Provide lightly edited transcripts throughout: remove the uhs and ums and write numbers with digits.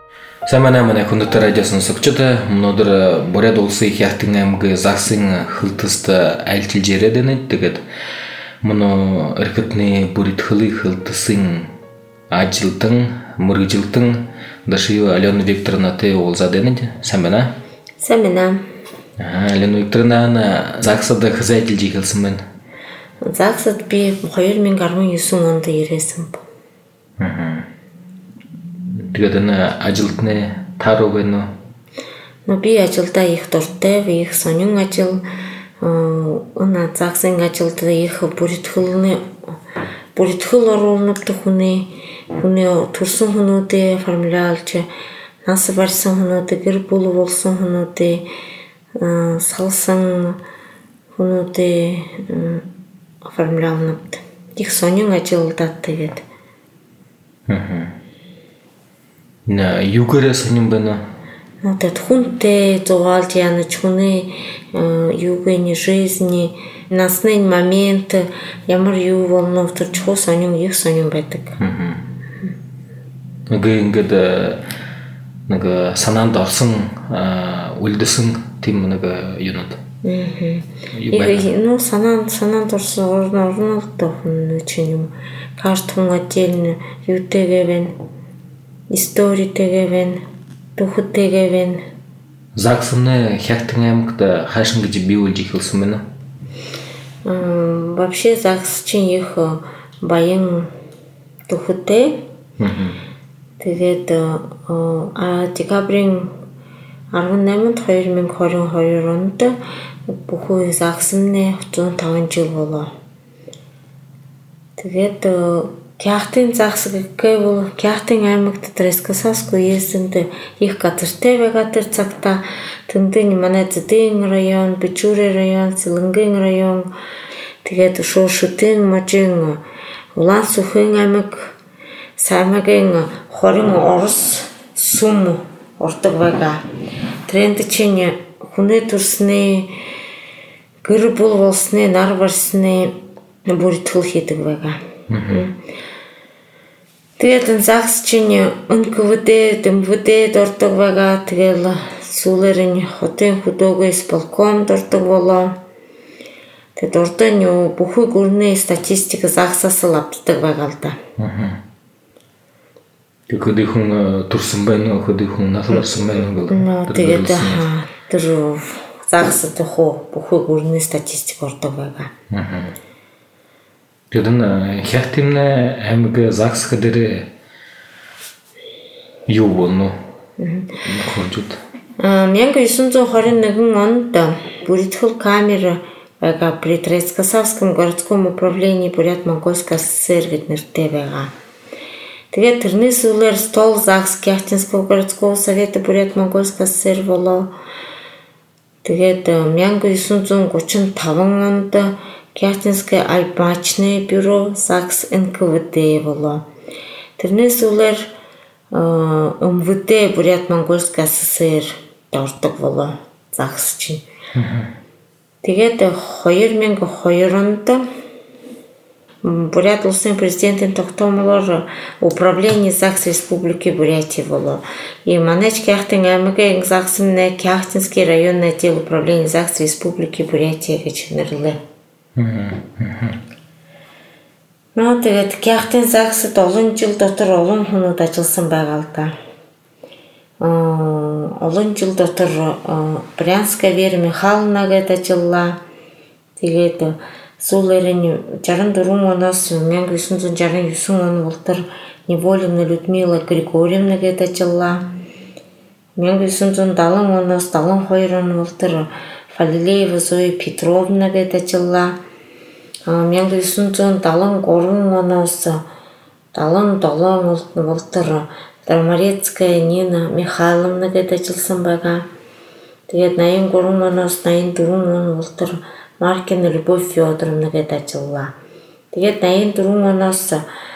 Самана хүндэт радиосын согчтой өнөөдөр Бурят улсын их Хятадын аймгийн Загсын хөлтөст айлчилж яриад байна. Тэгээд мөн эрхтний бүрэтгэлийг хөлтөсөн ажилтан мөргөжилтэн Дашив Алена Викторовнатай уулзаад байна. Сайн байна. Сайн байна. Алена Викторовна Загсад хязгаарлаж ихэлсэн байна. Загсад би 2019 онд ирсэн. Тэгээд энэ ажилтны тааруу байна уу? Би ажилдаа их дуртай, их сонин ажил. Энэ Загсын ажилд их бүртгэл оруулнад хүний төрсөн хүмүүдээ формулаалж, нас барьсан хүмүүдээ, гэр бүл болсон хүмүүдээ, салсан хүмүүдээ формулаалнад их сонин ажилдаа тэгээд. Юугээрээ сонин байна? Тэгэд хүнтэй зугаалж янаж хүний юугийн жизни насны момент ямар юу болно тэр чухал сонин их сонин байдаг. Ингээд нэг санаанд орсон үлдсэн тийм нэг юунод. Санаанд орсон орнолтой хүн чинь юм. Карт хүн ажил юутэйгээ байна. Историтэйгээ байна. Түүхтэйгээ байна. Загсны Хятадын аймагт хаашин гэж биелж ихэлсэн байна. Вообще Загс чинь их баян түүхтэй. Тэгээд декабрийн 18-нд 2022 онд бүхий Загсны 105 жил болоо. Тэгээд Хятадын Загс гэвэл Хятадын аймагт Трескасаску уездд их газартай байгаа тэр цагта тэндээ манай Зэдэн район, Бичүрэ район, Сэлэнгийн район тэгээд Шушутын мужийн Улаансүхэн аймаг, Саймагийн хорин Орос сүм ордог байгаа. Тренд чинь хүний төрсний гэр бүл болсны нар барсны бүртгэл хийдэг байгаа. Тэгээд Загс чинь НКВД, ДМВД дордог байгаа. Тэгэл сүүлээр нь хотын хөдөөгөөс балконд дордог болоо. Тэгээд ордон юу бүхий гүрний статистик Загсаас л авдаг байгаа л да. Тэгээд хүн төрсөн байна уу, хүн нас барсан байна уу гэх. Тэгээд тэр Загсад бүхий гүрний статистик ордог байгаа. Тэгээд Хятадын аймаг Загс дээр юу болно? 1921 онд бүртгэл камер байгаа при Трескасавском городском управлении Бурят-Монгольской ССР гэд нэртэй байгаа. Тэгээд тэрнээс үлээр Стол Загс Хятадского городского совета Бурят-Монгольской ССР болоо. Тэгээд 1935 онд Хятадское альпачное бюро Загс НКВД болоо. Тэрнээс үлээр МВД Бурят-Монгольской ССР ордог болоо Загс чинь. Тэгээд 2002 онд Бурят улсын президентийн тогтоомлоор управление Загс Республики Бурятия болоо. И манай Хятадын аймагын Загсны Хятадский районный отдел управления Загс Республики Бурятия гэж нэрлээ. Тэгээд Хятадын Загсад олон жил дотор олон хүмүүс ажилласан байгаа л да. Олон жил дотор Брянская Вера Михайловна гэдэг ажиллаа. Тэгээд сүүлээр нь 64 оноос 1969 он болтор Неволина Людмила Григорьевна гэдэг ажиллаа. 1970 оноос 72 он болтор Фалилеева Зоя Петровна гэдэг ажиллаа. 1973 оноос 77 болтор Драмарецкая Нина Михайловна гэдэг ажилласан байгаа. Тэгээд 83 оноос 84 он болтор Маркина Любовь Фёдоровна гэдэг ажиллаа. Тэгээд 84 оноос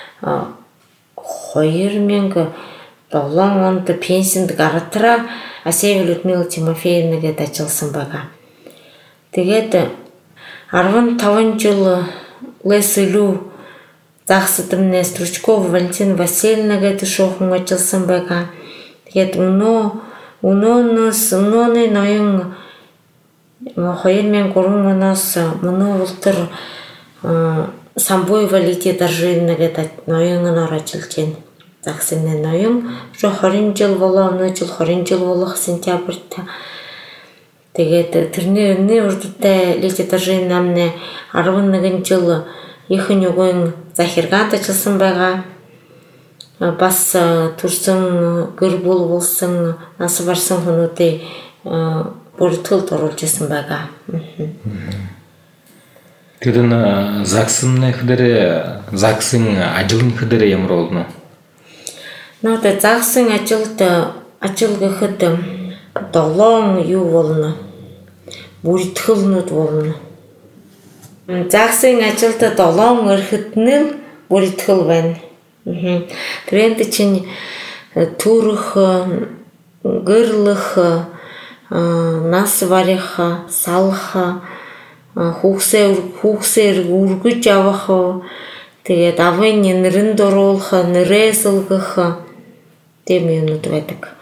2007 онд пенсинд гаратраа Асеева Людмила Тимофеевна гэдэг ажилласан байгаа. Тэгээд 15 жил Лесэлүү Загсад Стручкова Валентина Васильевна гэдэг шуухан ажилласан байгаа. Тэгээд өнөөний ноён 2003 оноос мөнөө ултар Самбуйвалити Даржина гэдэг ноёноор ажиллаж байна. Загсны ноён 20 жил болоо, өнөө жил 20 жил болох сентябрт. Тэгээд тэрний урдтай Лити Даржина намны 11 жил ихэнх югын захиргаанд ажилласан байгаа. Бас төрсөн гэр бүл болсон нас барсан хүмүүстээ бүртгэлд оруулж исэн байгаа. Тэр загсны хэдэр загсын ажил хэдэр ямар болно? Нөтэ загсын ажил гэхэд долоон юу болно? Бүртгэлнүүд болно. Загсын ажилд долоон өрхөднөл бүртгэл байна. Тренд чинь төрөх, гэрлэх, нас барих, салах, хүүхсээр үргэж авах, тэгээд авын нэрэнд оруулах, нэрээ сэлгэх тийм юмнууд байдаг.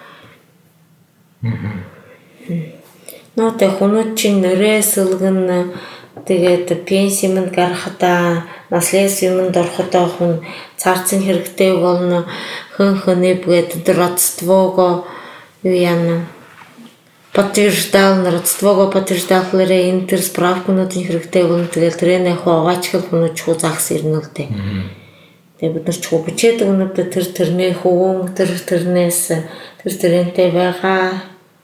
Нөтэ хүмүүс чинь нэрээ сэлгэн тэгээд пенсимэнд гарахтаа наследствемэнд орохтоо хүн цаарцын хэрэгтэй болно. Хөнхөнэ бгээд родствого юу яана подтверждал родствого интер справкунуудын хэрэгтэй болно. Тэгээд тэрнээ хуваачхал хүмүүс чуу загс ирнэ л дээ. Тэгээд бид нар чуу бичээд өгнөд тэрнээ хөвөн тэрнээс тэрнтэй байгаа.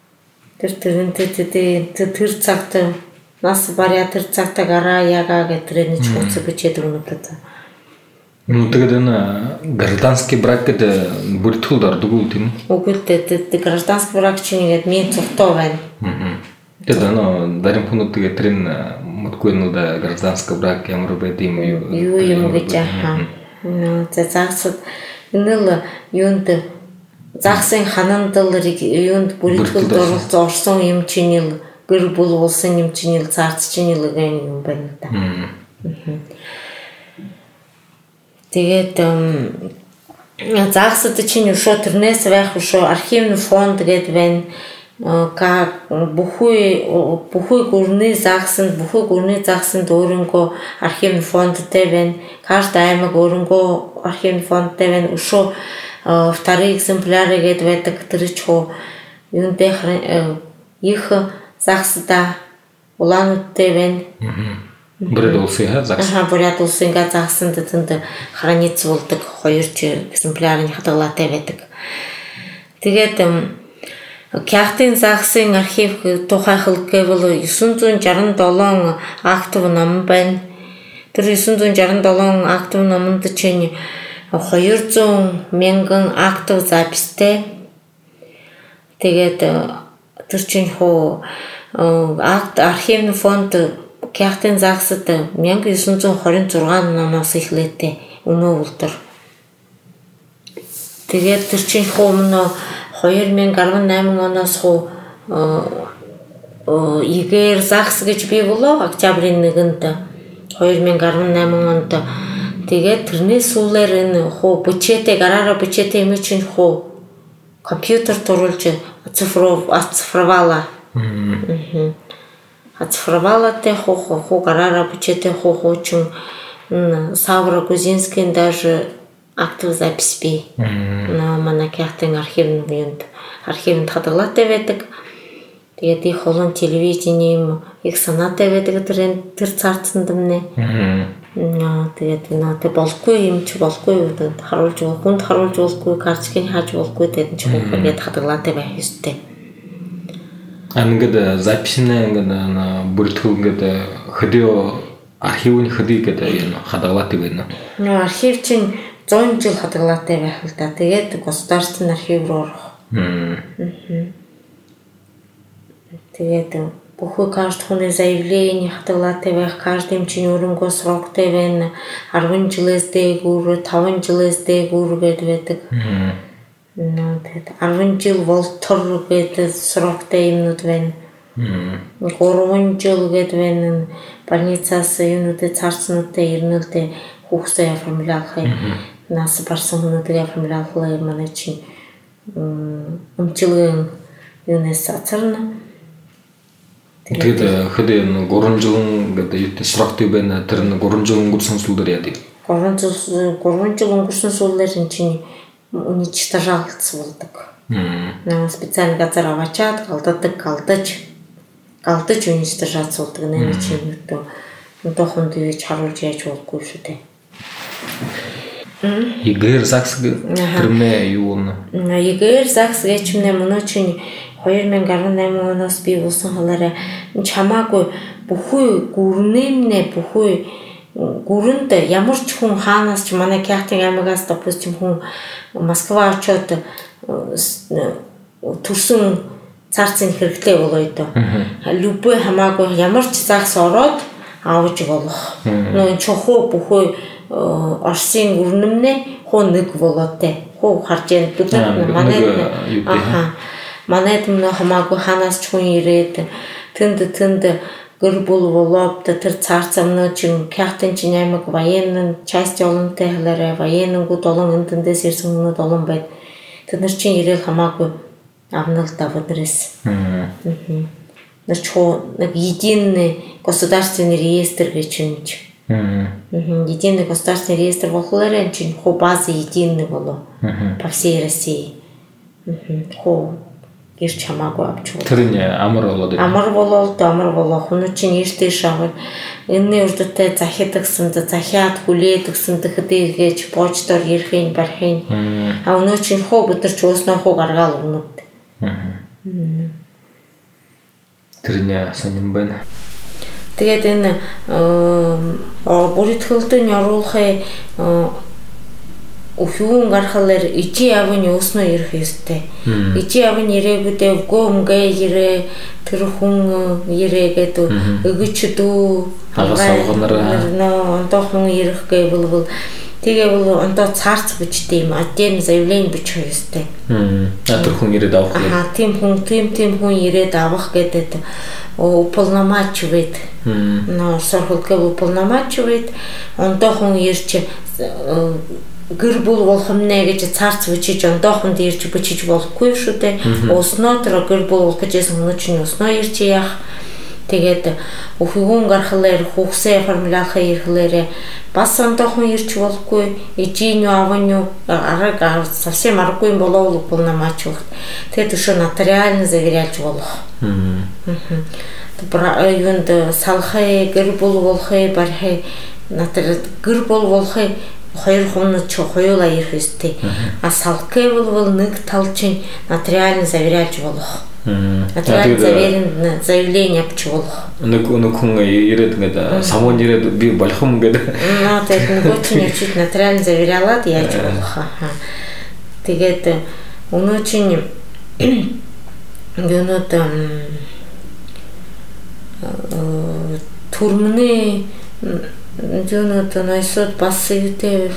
Тэр цагт нас барья тэр цагт гараа ягаа гэтрэн чууц бичээд өгнөд. Тэгээд энэ гражданский брак гэдэг бүртгэл ордог уу тийм үү? Үгүй дээ гражданский брак чинь ингээд мен цогтой байна. Тэгээд дарин хүмүүс тэгээд тэрэн мэдгүй нүүд гражданский брак ямар байд юм юу юм гэж аа. За загсад энэ л юунд загсын ханандалыг юунд бүртгэлд орсон юм чинь л гэр бүл болсон юм чинь л цаарч чинь л юм байна да. Тэгээд загсад чинь өшөө тэрнээс байх өшөө архивны фонд гэдэг байна. Бүхий гүрний загсанд өөрөнгөө архивны фондтэй байна. Каждый аймаг өөрөнгөө архивны фондтэй байна. Өшөө вторые экземпляры гэдэг байдаг. Тэр чуу юундээ их загсда улаануудтай байна. Бурят улсын загс. Бурят улсын загсанд тэнд храниц болдог 2 экземплярын хадгалаатай байдаг. Тэгээд Кяхтын загсын архив тухайхал гэвэл 967 актив ном байна. Тэр 967 актив номонд чинь 200 мянган актив запистэй. Тэгээд тэр чинь архивны фонд Кяхтын загсад 1926 номоос эхлээтэй өнөө ултар. Тэгээд тэр чинь өмнө 2018 оноос игэр загс гэж бий болоо октябрийн 1-нд 2018 онд. Тэгээд тэрний сүүлээр энэ бичээтэй гараараа бичээтэй юм чинь компьютерт оруулж оцифровала. Оцифровалатэй гараараа бичээтэй чинь Савра Гузинскийн даже актив запись бий. Манай Кяхтын архивнд хадгалаатай байдаг. Тэгээд их олон телевизний их санаатай байдаг тэр цаарцсан дэмнэ. Тэгээд нөтэ болгүй юм чи болгүй харуулж хүнд харуулж болохгүй карточкыг хааж болохгүй гэдэг чи хүүхэд хадгалаатай байх ёстой. Ингээд записны ингээд бүртгэл ингээд хөдөө архивын хөдөө гэдэг хадгалаатай байна. Архив чинь 100 жил хадгалаатай байх л да. Тэгээд государственный архив руу орох. Тэгээд бүхий каждый заявление хадгалаатай байх, каждый чинь өөрөнгөө сроктой байна. 10 жилээс дээгүүр, 5 жилээс дээгүүр гэдэг байдаг. Тэгээд 10 жил волтор гэдэг сроктой юмнууд байна. 3 жил гэдэг байна. Больницаас юмнуудыг цаарцнуудтай ирнэлдээ хүүхсээ оформлуулах юм. Нас барсан хүмүүстээ оформлуулах юм манай чинь өмчилгэн юунаас ацарна. Тэгээд хэдэн 3 жил гэдэг юутай сроктой байна. Тэр 3 жил өнгөрсөн сүүлдэр яа дээ. 3 жил өнгөрсөн сүүлдэр энэ чинь уничтожалц болдог. Наа специальный газар аваачаад галдаж уничтожалц болдог нэ чинь юу тохонд ийж харуулж яаж болохгүй шүү дээ. Игэр Закс гэрмэ юу нэ? Игэр Закс гэчмнэ мөн чинь 2018 оноос би болсон халаараа чамаагүй бүхүй гүрнэмнэ бүхүй гүрэнд ямар ч хүн хаанаас ч манай Кяхтын аймагаас допустим хүн Москва очоод төрсөн цаарцын хэрэгтэй болоо доо. Любой хамаагүй ямар ч Закс ороод авч болох. Нөө чохоо бүхүй Оросын гүрнэмнэ хуу нэг болоотой. Хуу харж яа манай манайд мөн хамаагүй ханаас ч хүн ирээд тэнд гэр бүл болоод тэр цаарцамнаа чин Кяхтын чин аймаг военный часть олонтой халаараа военныгууд олон энтэндээс ирсэн хүмүүс олон байд. Тэд нар чин ирээл хамаагүй авнал давдрээс. Нар чуу нэг единый государственный реестр гэж юм чи. Единый государственный реестр болохоор энэ чин хуу база единый болоо. По всей России. Хуу гэрч хамаагүй авч. Тэр нь амар болоод хүн чинь эртээ шавар энэний үрдтэй захиад гсэн захиад хүлээд гсэн тэгэхдээ гэж почтоор ярихын барихын өнөө чинь хоо бид нар ч ууснаа хоо гаргаал өгнөд. Тэр нь сонирн байна. Тэгээд энэ бүрэтгэлдэн оруулахын Ухюун гарахлаар ижи авны өснөө ирэх ёстой. Ижи авны ирээгүүдээ гомгээ ирээ тэр хүн ирээгээд өгөч дүү агасавганараа онтохон ирэх гэвэл тэгээ бол онтоо цаарц бичтэй юм. Аден заявление бичих ёстой. Тэр хүн ирээд авах гэх. Тийм хүн ирээд авах гэдэг уполномачивает. Но сорхолгоо уполномачивает онтохон ирч гэр бүл болох нэ гэж цаарц бичиж ондоохонд ирж бичиж болохгүй шүү дээ. Усноо тэр гэр бүл болох гэжсэн хүн чинь усноо ирж яах. Тэгээд ухигун гарахлаар хүүхсээ формулаахаа ирэхлээр бас ондоохон ирж болохгүй. Ижиню аваню араг совсем аргагүй болоо уполномачивать. Тэгээд өшөө нотариально заверялж болох. Юунд салхай гэр бүл болохыг барихыг нотари гэр бүл болохыг хоёр хүн ч хоёулаа ирэх ёстой. А салхай бол нэг тал чинь нотариально заверялж болох. Нотариально заявление авч болох. Нэг хүн ирээд ингээд самуун ирээд би болох юм гэдэг. Тэгээд нөгөө чинь явчих нотариально заверялаад яаж болох. Тэгээд өнөө чинь юунод турмны юунод найсууд бас юутэй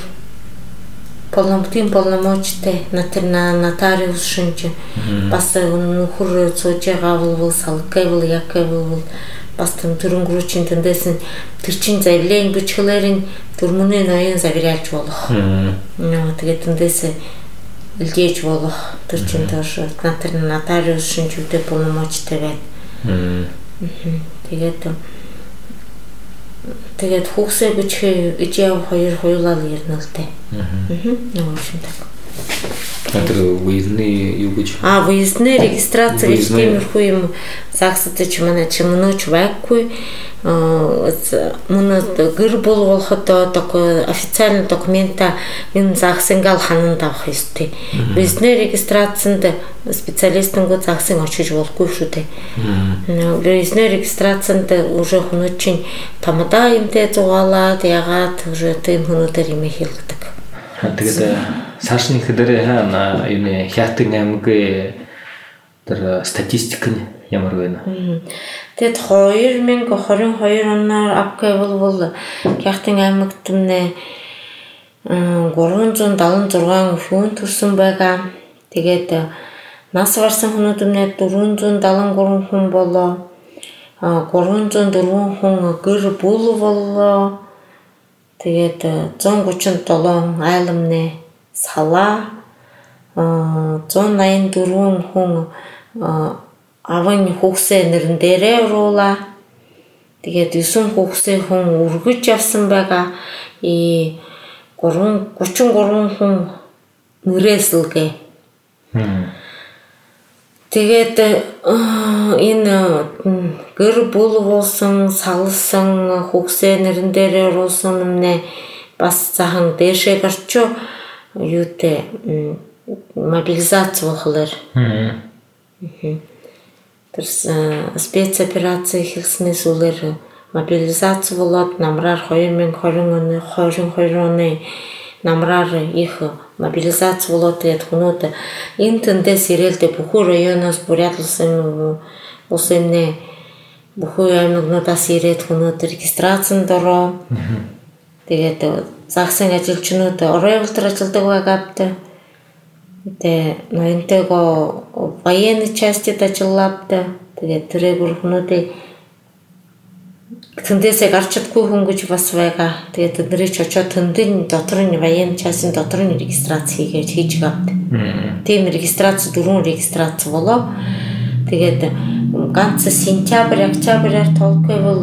полномочтэй нотариус шинж бас нөхөр сууж байгаа бол салгай бол якай бол бас төрөнгөрүүчийн тэндээс тэр чин заявление бичлэрийн турмны ноён заверялж болох. Тэгээд тэндээс илгээж болох тэр чин тоош нотариус шинж үдэ полномочтой байна. Тэгээд хүүхсээ бичих ижив хоёр хоёулаа ярина л дээ. Нөгөө шин так. Тэр выездный юу гэж? Выездный регистрация гэж тиймэрхүү юм Заксад ч манай ч мөнөөч байхгүй. Мөнөө гэр бүл болоход такой официальный документа энэ Заксын гал хананд авах ёстой. Выездный регистрациянд специалистынгууд Заксын очиж болохгүй шүү дээ. Выездный регистрациянд уже хүмүүс чинь тамада юмтай зугаалаад ягаад уже тийм хүмүүдээр юм хэлдэг. Тэгээд цаашны хэдэрээ хаана юуны Хятад аймгийн тэр статистик нь ямар байна? Тэгэд 2022 оноор апгэвэл Хятад аймагт нэ 376 хүн төрсөн байгаа. Тэгээд нас барсан хүмүүднээ 473 хүн болоо. 304 хүн гэр бүл болоо. Тэгээд 137 айлмны салаа 184 хүн авын хүүхсээ нэрэн дээрээ оруулаа. Тэгээд 9 хүүхсээ хүн үргэж явсан байгаа. 33 хүн нэрээсэлгээ. Тэгээд энэ гэр бүл болсон салсан хүүхсээ нэрэн дээрээ оруулсан юмнээ бас цаахан дээшээ гарчоо юутэй мобилизац болохоор. Тэрс спецопераци хийснээс үлээр мобилизац болоод намраар 2022 оны намраар их мобилизац болоод тэгээд хүмүүд энэ тэндээс ирээлдэ бүхүү районоос бурядлсан улсыннэ бүхүү аймагнуудаас ирээд хүмүүд регистрацанд ороо. Тэгээд загсан ажилчнууд орой ултар ажилладаг байгаатай. Тэгээд ноёнтэйгоо военный частид ажилладаг. Тэгээд тэрээр хүмүүдийг тэндээсээ гарч чадгүй хүн гэж бас байгаа. Тэгээд тэдний ч очоод тэндийн дотор нь военный частын дотор нь регистрац хийж авдаг. Тийм регистрац 4 регистрац болоо. Тэгээд ганц сентябрь, октябрьаар толгойвол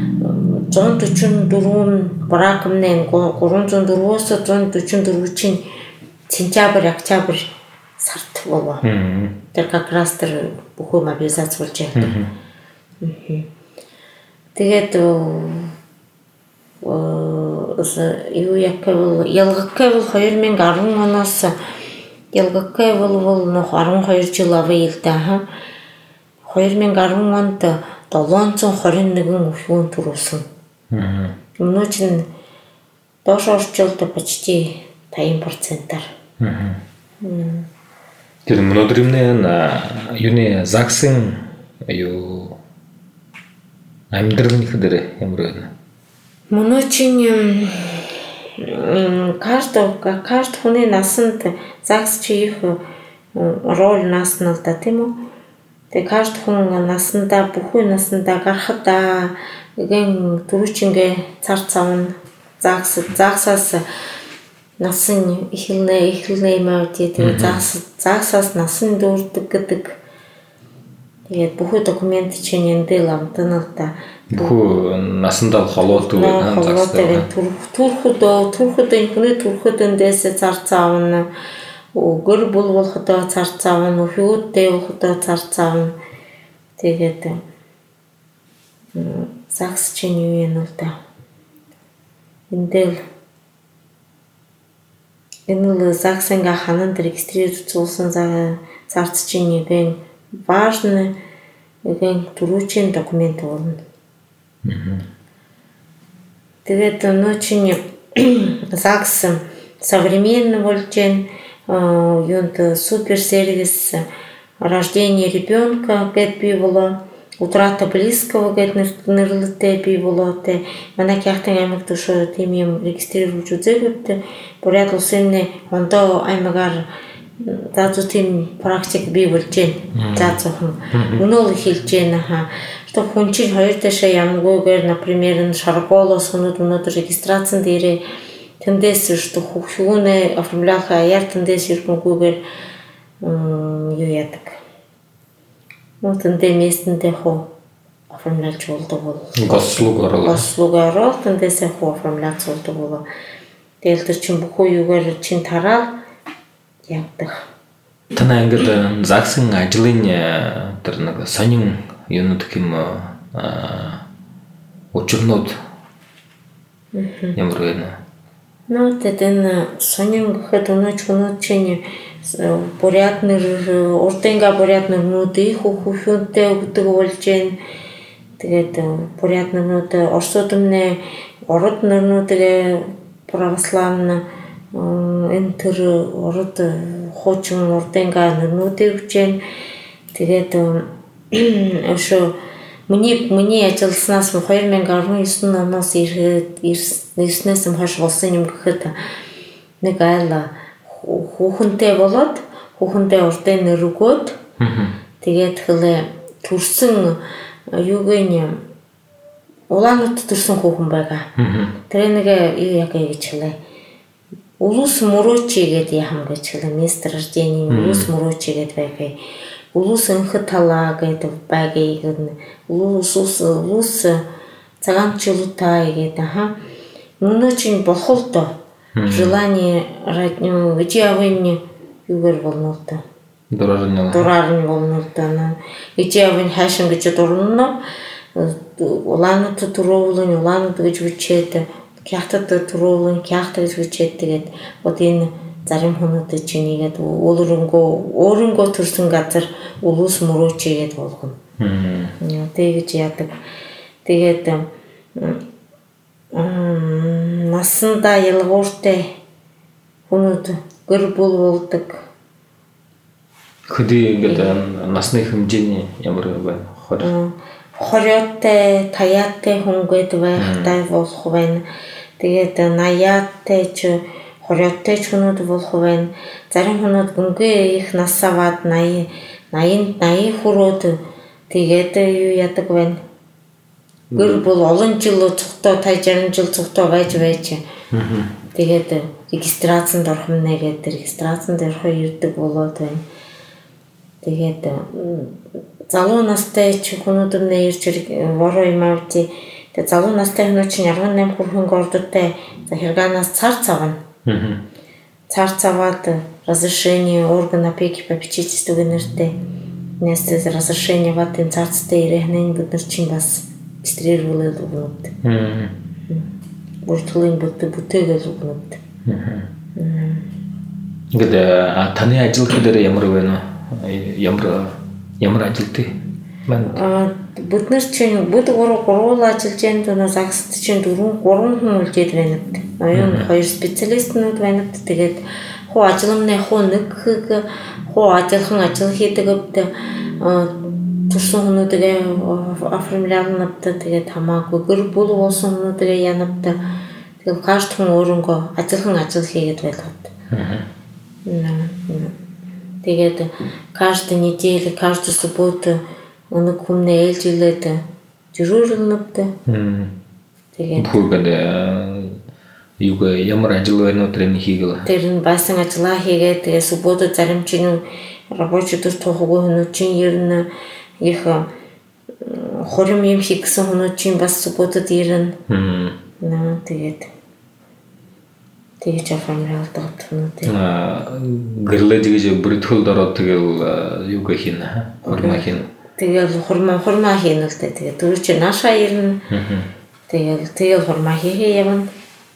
144 бракмны 304-өөс 144-ийн сентябрь, октябрь сард болоо. Тэр как раз тэр бүхүү мобилизац болж явдаг. Тэгээд юу яквал ялгаквал 2010 оноос ялгаквал бол 12 жил авъя л да. 2010 онд 721 өвхөн төрүүлсэн. Өмнө чинь доош орчуулд почти 50%-аар. Тэр өнөөдөр юуны загсын юу амьдралын дээр ямар байна? Мөнөө чинь карт хүний насанд загс чи их роль наснал да тийм үү? Тэгээ карт хүн насандаа бүхүү насандаа гарахтаа гэн түрүүчингээ цар цавн загсаас насан эхлэнэ маяг тэгээ загсаас насан дүүрдэг гэдэг. Тэгээд бүхүү документ чинь эндэл амтана л да. Бүхүү насандаа холуулдаг байна загстай. Түрхэдөө хүний түрхэдэндээс цар цавн гэр бүл болохдоо цар цавн, хүүдтэй болохдоо цар цавн. Тэгээд загс чинь юу юм бол да. Эндэл энэ загсанга хананд регистрировсан зарц чинь нэгэн важный туручийн документ болно. Тэгээд нөчний загс современный болж юунд суперсервис рождение ребенка гэд бий болоо. Утрата близкого гэд нэрлэлтэй бий болоо. Тэ манай Кяхтын аймагт шүү тийм юм регистрировж үзээгүй. Буряд улсын ондоо аймагаар заазуу тийм практик бий болж байна. Заазуухан өнөө хэлж байна. Что хүн чинь хоёр ташаа ямгүйгээр например Шарголоос өнөөдөр регистрацийн дээрээ тэндээс что хүүнээ оформляха яар тэндээс иргэнгүйгээр юу яадаг. Тэндээ местэндээ хоо оформлялж болдог бол гослугаар тэндээсээ хоо оформлялж болдог бол тэгэл тэр чинь бүхүү юугаар чинь тараад явдаг. Танаа ингээд загсан ажлын тэр нэг сонин юунууд гэм учирнууд ямар байна? Тэдэн сонин гэхэд өнөөч чинь бурятнэр урдынга бурятнэрнүүд их хүүхэнтэй өгдөг болж байна. Тэгээд бурятнэрнүүд орсууд өмнө ород нэрнүүдээ православна энэ төр ород хуучин урдынга нэрнүүдээ өгч байна. Тэгээд өшөө Миний ажилласнаас 2019 оноос ирснээс хойш болсон юм гэхэд нэг айл хүүхэнтэй болоод хүүхэндээ урдын нэр өгөөд тэгээд хэлээ төрсөн юугийн Улаанууд төрсөн хүүхэн байгаа. Тэр нэг юу яг гэж хэлээ. улус мөрөөчи гэдэг яхам гэж хэлээ. Место рождения улус мөрөөчи гэдэг байгааг. Улус өнхөд талаа гэдэг байгааг улус цагаанчлуутай гэдэг ха. Мөнөөчийн бохол доо. Желание родню ичиавын югэр болно доо. Дураарны болно доо. Ичиавын хайшин гэж дурна. Улаанууд төрөөлөн улаанууд гэж үчээд кяхтад төрөөлөн кяхтад гэж үчээд тэгээд бод энэ зарим хүмүүс чинь нэгэд өөрөнгөө төрсөн газар улус мөрөөчгээд болгоно. Тэгэж яадаг. Тэгээд насандаа ялгууртай хүмүүс гэр бүл болдог. Хөдий ингээд насны хэмжээний ямар байна? Хориоттой, таяатай хүн гэдэг байхтай болох байна. Тэгээд 80-аатай ч хориоттой ч хүмүүс болох байна. Зарим хүмүүс гүнгээ их нас аваад 80 хүрээд тэгээд юу яадаг байна. Гэр бүл олон жил цогтой 50-60 жил цогтой байж. Тэгээд регистрацанд орох нэ гэдэг регистрацанд орох ирдэг болоод байна. Тэгээд залуу настай ч хүмүүс нэрч вороо юм авти. Тэгээд залуу настай хүмүүс чинь 18 хүрхэн гордотой за хэрганаас цар цавна. Цар цаваад разрешение органа опеки попечительства гэнэртэй нээсээ разрешение ватын царцтай ирэхнэн бид нар чинь бас регистрировал өгнөд. Бүртгэлийн бүтээгээл өгнөд. Ингээд таны ажил дээр ямар байна? Ямар ажилтээ байна? Бид нар чинь бүд гурван ажиллаж байгаа загсд чинь 3 хүн үлдээд байна. Оюун 2 специалистнууд байна. Тэгээд хуу ажилламны хуу нэг хуу ажиллахан ажил хийдэг турсан хүмүүсээ оформлянад тэгээд хамаагүй гэр бүл болсон хүмүүсээ янад тэгээд кажд хүн өөрөнгөө ажиллахан ажил хийгээд байлгаад. Тэгээд каждую неделю, каждую субботу нэг хүмнээ ээлжилээд жирүүрнэвд. Тэгээд бүгд ямар ажил байна өдрийн хийгээл. Тэр нь басан ажиллаа хийгээд тэгээд субботу зарим чинь рабочий дурт тохоггүй хүмүүс чинь ернэ их хорим юм хийсэн хүмүүс чинь бас субботод ирнэ. Тэгээд оформлуулдаг хүмүүс. Гэрлээ тэгэж бүртгэл дороо тэгэл юу гэх юм хормаа хийн. Тэгэл хормаа хийн л дээ. Тэгээд түрүү чи наашаа ирнэ. Тэгэл хормаа хийе явна.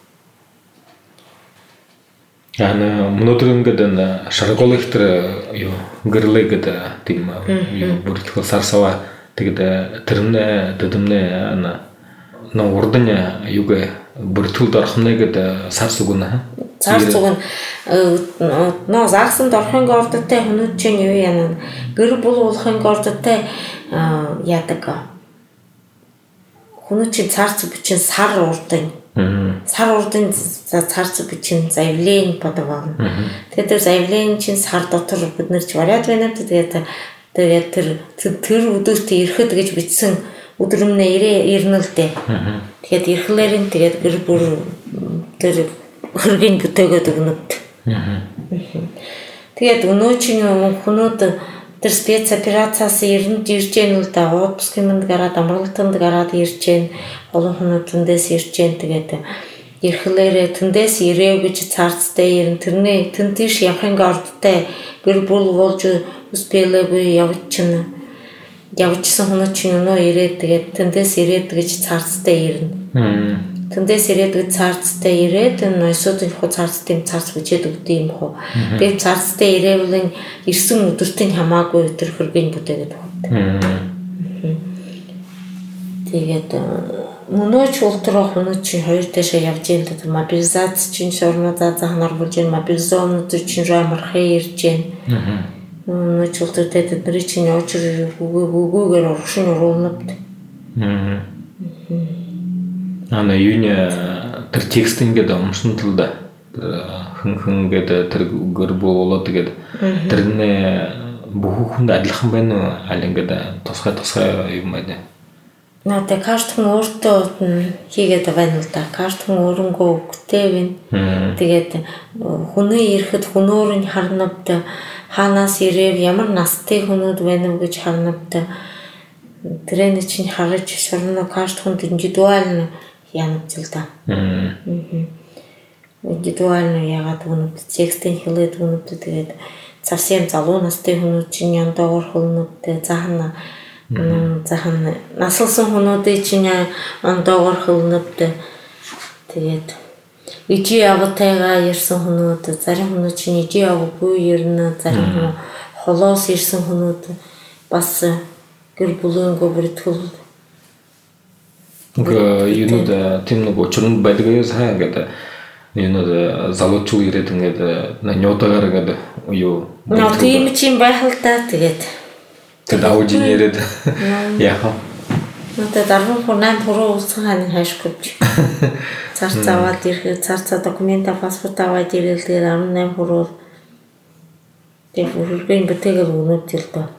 Өнөөдөр ингээд шарголыхтэр юу гэрлээ гэдэг тийм бүртгэл сарсава тэгээд тэрнээ дэдэмнээ урдан юугэ бүртгэл дорхнэ гэдэг сарс үгнэ. Сарс үгэн загсан дорхын гордтой хүмүүс чинь юу яана гэр бүл болохын гордтой яадаг. Хүмүүс чинь царц бичин сар урдан. Сар урдан царц бичин заявление подавал. Тэгээд заявление чинь сар дотор бид нар ч вариад байна. Тэгээд тэр өдөрт ирэхэд гэж бичсэн өдрөмнээ ирнэ л дээ. Тэгээд ирэхлээр нь тэгээд гэр бүл тэр хөргийн бүтээгээд өгнөд. Тэгээд өнөөчийн хүмүүд тэр спецоперацаас ирж гэн л да отпускынд гараад амралтанд гараад ирж гэн олон хүмүүс тэндээс ирж гэн тэгээд ирэхлээр тэндээс ирэв гэж царцтай ирэн тэрний тийш явахын гордтой гэр бүл болж успелэгүй явчихсан хүмүүс чинь өнөө ирээд тэгээд тэндээс ирээд гэж царцтай ирнэ. Тэндээс ирээд гэж царцтай ирээд нойсуудын хуу царцтай царц хүчээд өгдөг юм хоо. Тэгээд царцтай ирэвэл ирсэн өдөртний хамаагүй өдөр хөргийн бүтээгээд байна. Тэгээд өнөөч ултрах хүмүүс чинь хоёр дэшээ явж ийл тэр мобилизац чинь шорно заахнаар болж ин мобилизационд чинь жамархээ ирж байна. Өнөөч ултртай тэдний чинь очир гүгээр оршин оруулнад. Юуня тэр текст ингээд өмсөн тал да хин гэдэг тэр гэр болоод тэгээд тэрнээ бүх хүнд адилхан байна уу аль ингээд тусгай юм байна. Надад карт хүн өөртөө хийгээд байна л да. Карт хүн өөрөнгөө өгтээвэн. Тэгээд хүний ирэхэд хүнөөр нь харнавд хаанаас ирээр ямар настай хүнүүд байна уу гэж харнавд тэрэн чинь харж шорно карт хүнд индивидуально янавч л да. Индивидуально ягаад үнэт текстэн хэлээд үнэт тэгээд совсем залуу настай хүнүүд чинь яндаагаар хөлнөдтэй заахна насалсан хүнүүдийн чинь ондоогоор хөлнөдтэй тэгээд ижи автайгаа ирсэн хүнүүд зарим хүнүүд чинь ижи авгүй ирнэ зарим хүн холоос ирсэн хүнүүд бас гэр бүлэнгөө бүртгэл юунууд тийм нэг учрын байдгаа сайн гэдэг юунууд залуучууд ирээд ингээд нёотагаар ингээд юу тийм чинь байх л да тэгээд давж ирээд яах надад даруй хурнаа түрүү усхан хань хайшгүй цар цаваад ирэхэд цар цаа документ паспорт аваад ирээл тэгээд 18 хүрээ тэгээд хүргэн битээгээр өгнөд л доо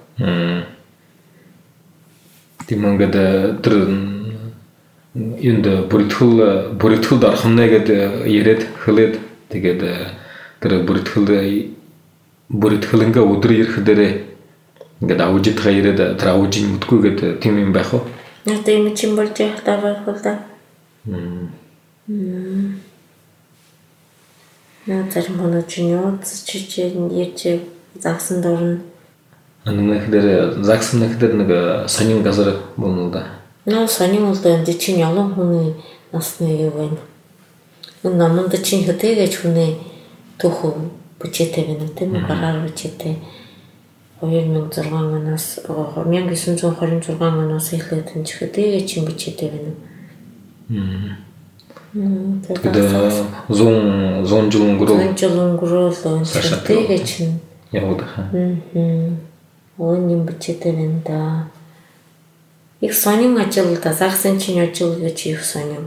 тийм ингээд тэр юунд бүртгэл дарахнаа гэдэг ирээд хэлээд тэгээд тэр бүртгэл ингээ өдөр ирэх дээрээ ингээд аужидгаа ирээд тэр аужийн мэдгүй гэдэг тийм юм байх уу? Надад юм чинь болж яхтаа байх л да. Надад මොන чиньот чичэн ярьж загсан дорн. Аннахдэр загсан нахдэр нэг сонин газар болно да. Нөө сонин бол энэ чинь ялан хүний насны юу вэ? Наманд чинь хэтэйгэж хүний төх бүчээтэй байна тийм үү? Гараар бүчээтэй. 2006 оноос 1926 оноос эхлээд энэ хэтэйгэж чинь бүчээтэй байна. Тэгээд зон жил өнгөрөөл хэтэйгэж чинь яваад хаа. Оним бүчээтэй байна да. Их сонин ажил да загсан чинь ажил гэж их сонин.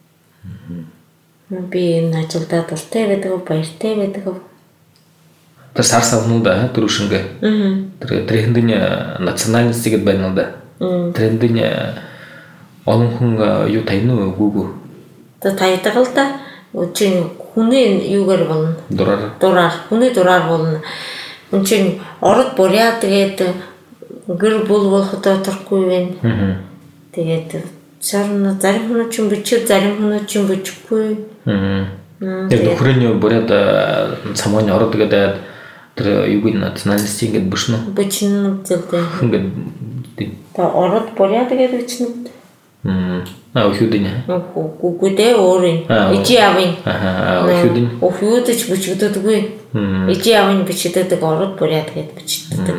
Би энэ ажилдаа дуртай байдаг, баяртай байдаг. Тэр сар савнууд дөрөвшингээ. Тэр трендийн националистик байна да. Трендийн олон хүн юу тайна үгүй. Тэ тайдаг л да. Үчин хүний юугаар болно? Дураар. Хүний дураар болно. Үчин ород буряа тэгээд гэр бүл болохдоо турахгүй байна. Тэгээд зарим хүн чинь бичиж зарим хүн чинь бичихгүй. Тэгээд нөхрийн буряд цамооны ород гэдэг тэр юуг националистик гэдэг бишнэ. Бичнэ гэдэг. Ингээд та ород буряд гэдэг бичнэ. Охидын. Гүгүдээ өөрийн ижи авын. Охидын. Охидч бичгддэггүй. Ижи авын бичдэг ород буряд гэдэг бичдэг.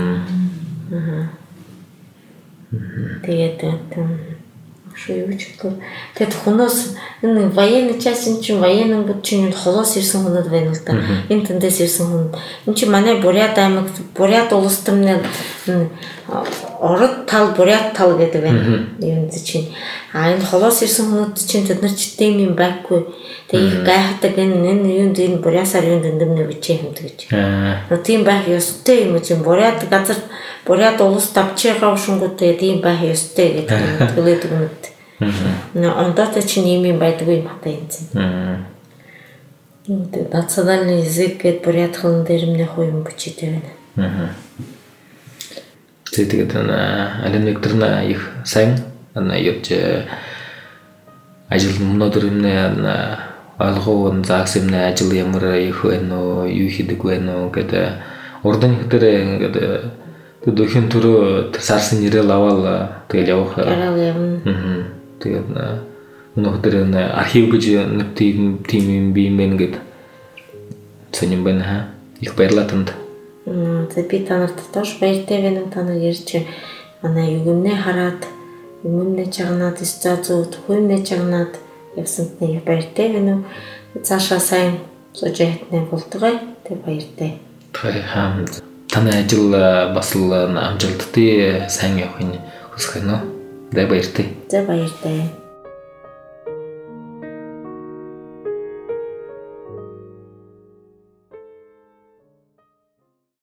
Тэгээд тэгээд хүнээс энэ военный часть чинь военный бүт чинь холоос ирсэн хүнүүд байна л да. Энэ тэндээс ирсэн хүн. Энэ чинь манай Бурят аймаг Бурят улс төрний ород тал Бурят тал гэдэг байна. Юм чинь. Энэ холоос ирсэн хүнүүд чинь тэд нар ч тийм юм байхгүй. Тэгээд их гайхдаг энэ юунд энэ Бурясаар юунд дэндэмнэ бичээ хэмдэг гэж. Тийм байх ёстой юм чинь Бурят газар Бурят улс тавчгаа шунгуудтай тийм байх ёстой гэдэг хэлээд өгнөд. Ондоот чинь юм байдгүй юм хата юм чинь. Национальный язык гэд Бурят хэлэн дээр минь юм бичээд байна. Тэгээд Ален Викторовна их сайн яж ажил өнөөдөр алгуу заагсан ажил ямар их байна уу юу хийдэг байна уу гэдэг урдан хэдэр ингээд төдөөхийн төрөө сарсан нэрэл аваад тэгэл явах. Тэгээд өнөөдөр архив гэж нэг тийм юм би юм гээд сонирн байна их баярлалаа танд. Тэгээд би танарт тоош баяртай байна та нар ярьж манай югнээ хараад өмнө чагнаад стацууд хөнөө чагнаад явсанд нэг баяртай байна уу. Цаашаа сайн сужаатны болтгой тэг баяртай. Таны ажил бас л амжилттай сайн явахын хүсэж байна уу? Баяртай. За баяртай.